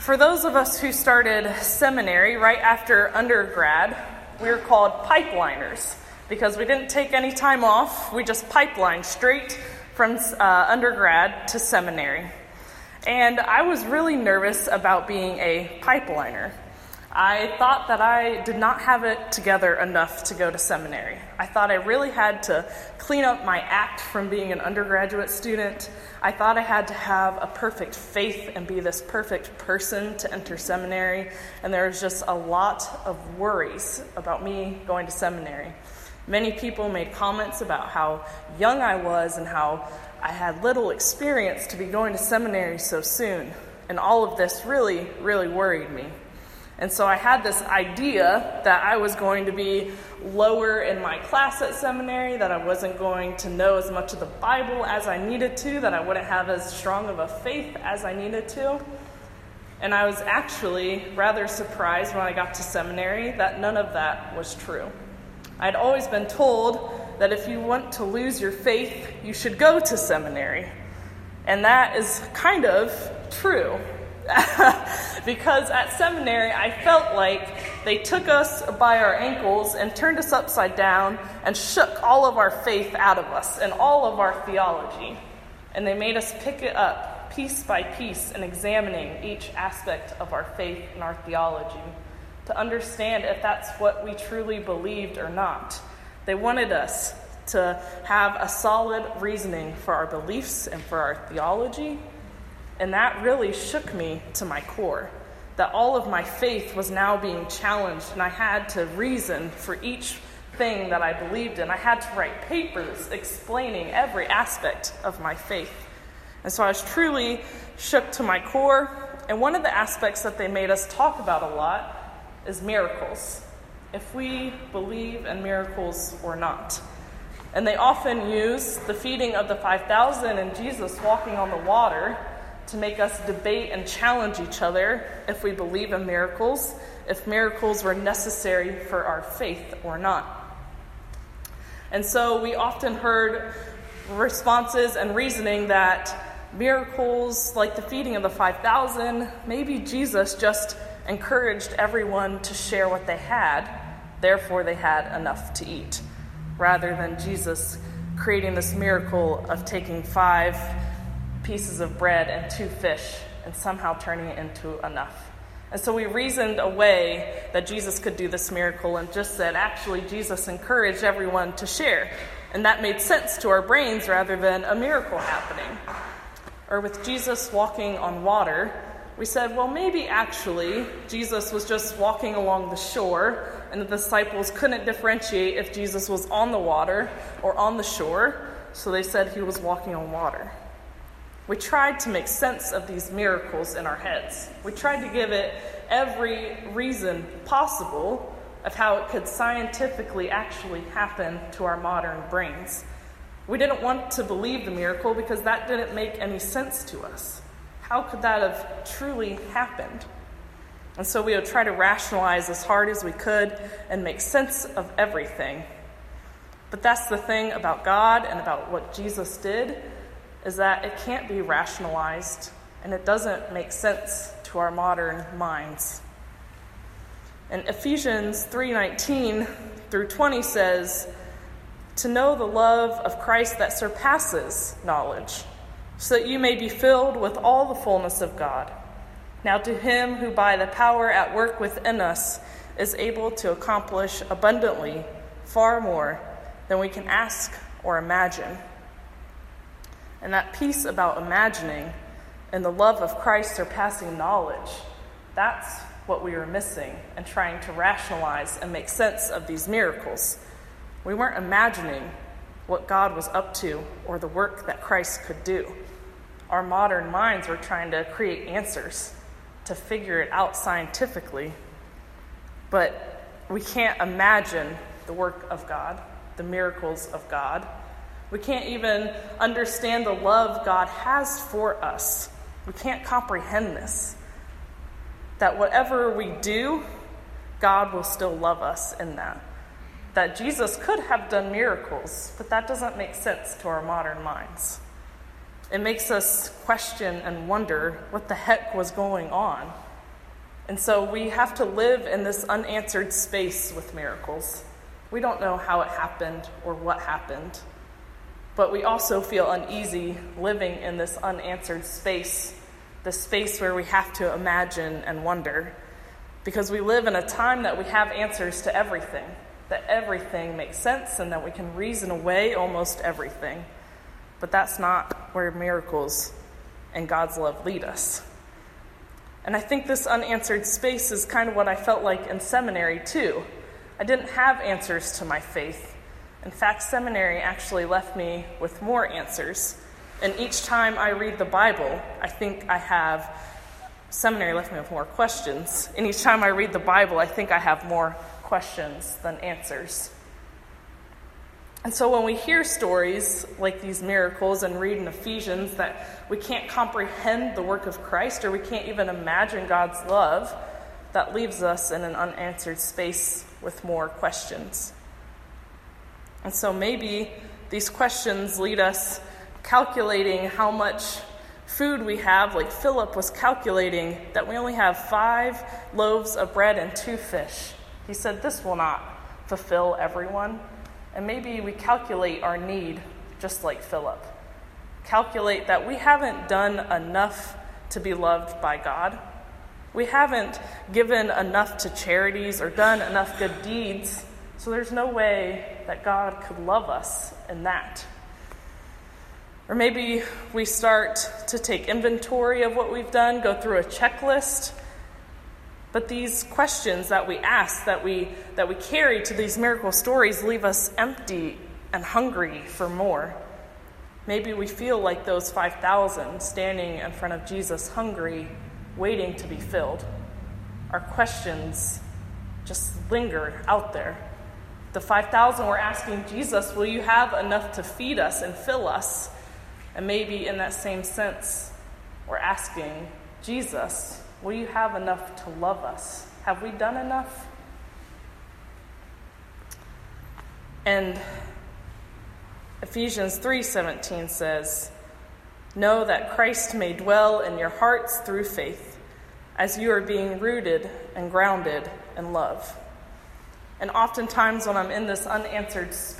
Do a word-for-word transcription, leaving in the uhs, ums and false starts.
For those of us who started seminary right after undergrad, we were called pipeliners because we didn't take any time off. We just pipelined straight from uh, undergrad to seminary. And I was really nervous about being a pipeliner. I thought that I did not have it together enough to go to seminary. I thought I really had to clean up my act from being an undergraduate student. I thought I had to have a perfect faith and be this perfect person to enter seminary. And there was just a lot of worries about me going to seminary. Many people made comments about how young I was and how I had little experience to be going to seminary so soon. And all of this really, really worried me. And so I had this idea that I was going to be lower in my class at seminary, that I wasn't going to know as much of the Bible as I needed to, that I wouldn't have as strong of a faith as I needed to. And I was actually rather surprised when I got to seminary that none of that was true. I'd always been told that if you want to lose your faith, you should go to seminary. And that is kind of true. Because at seminary, I felt like they took us by our ankles and turned us upside down and shook all of our faith out of us and all of our theology. And they made us pick it up piece by piece and examining each aspect of our faith and our theology to understand if that's what we truly believed or not. They wanted us to have a solid reasoning for our beliefs and for our theology. And that really shook me to my core, that all of my faith was now being challenged, and I had to reason for each thing that I believed in. I had to write papers explaining every aspect of my faith. And so I was truly shook to my core. And one of the aspects that they made us talk about a lot is miracles, if we believe in miracles or not. And they often use the feeding of the five thousand and Jesus walking on the water to make us debate and challenge each other if we believe in miracles, if miracles were necessary for our faith or not. And so we often heard responses and reasoning that miracles, like the feeding of the five thousand, maybe Jesus just encouraged everyone to share what they had, therefore they had enough to eat, rather than Jesus creating this miracle of taking five pieces of bread and two fish and somehow turning it into enough. And so we reasoned away that Jesus could do this miracle and just said, actually, Jesus encouraged everyone to share. And that made sense to our brains rather than a miracle happening. Or with Jesus walking on water, we said, well, maybe actually Jesus was just walking along the shore and the disciples couldn't differentiate if Jesus was on the water or on the shore, so they said he was walking on water. We tried to make sense of these miracles in our heads. We tried to give it every reason possible of how it could scientifically actually happen to our modern brains. We didn't want to believe the miracle because that didn't make any sense to us. How could that have truly happened? And so we would try to rationalize as hard as we could and make sense of everything. But that's the thing about God and about what Jesus did, is that it can't be rationalized, and it doesn't make sense to our modern minds. And Ephesians three nineteen through twenty says, to know the love of Christ that surpasses knowledge, so that you may be filled with all the fullness of God. Now to him who by the power at work within us is able to accomplish abundantly far more than we can ask or imagine. And that piece about imagining and the love of Christ surpassing knowledge, that's what we were missing and trying to rationalize and make sense of these miracles. We weren't imagining what God was up to or the work that Christ could do. Our modern minds were trying to create answers to figure it out scientifically, but we can't imagine the work of God, the miracles of God. We can't even understand the love God has for us. We can't comprehend this. That whatever we do, God will still love us in that. That Jesus could have done miracles, but that doesn't make sense to our modern minds. It makes us question and wonder what the heck was going on And so we have to live in this unanswered space with miracles. We don't know how it happened or what happened, but we also feel uneasy living in this unanswered space, the space where we have to imagine and wonder, because we live in a time that we have answers to everything, that everything makes sense and that we can reason away almost everything. But that's not where miracles and God's love lead us. And I think this unanswered space is kind of what I felt like in seminary too. I didn't have answers to my faith. In fact, seminary actually left me with more answers. And each time I read the Bible, I think I have, seminary left me with more questions. And each time I read the Bible, I think I have more questions than answers. And so when we hear stories like these miracles and read in Ephesians that we can't comprehend the work of Christ, or we can't even imagine God's love, that leaves us in an unanswered space with more questions. And so maybe these questions lead us calculating how much food we have, like Philip was calculating that we only have five loaves of bread and two fish. He said, this will not fulfill everyone. And maybe we calculate our need just like Philip. Calculate that we haven't done enough to be loved by God. We haven't given enough to charities or done enough good deeds, so there's no way that God could love us in that. Or maybe we start to take inventory of what we've done, go through a checklist. But these questions that we ask, that we that we carry to these miracle stories, leave us empty and hungry for more. Maybe we feel like those five thousand standing in front of Jesus, hungry, waiting to be filled. Our questions just linger out there. The five thousand were asking Jesus, will you have enough to feed us and fill us? And maybe in that same sense, we're asking Jesus, will you have enough to love us? Have we done enough? And Ephesians three seventeen says, know that Christ may dwell in your hearts through faith, as you are being rooted and grounded in love. And oftentimes when I'm in this unanswered space,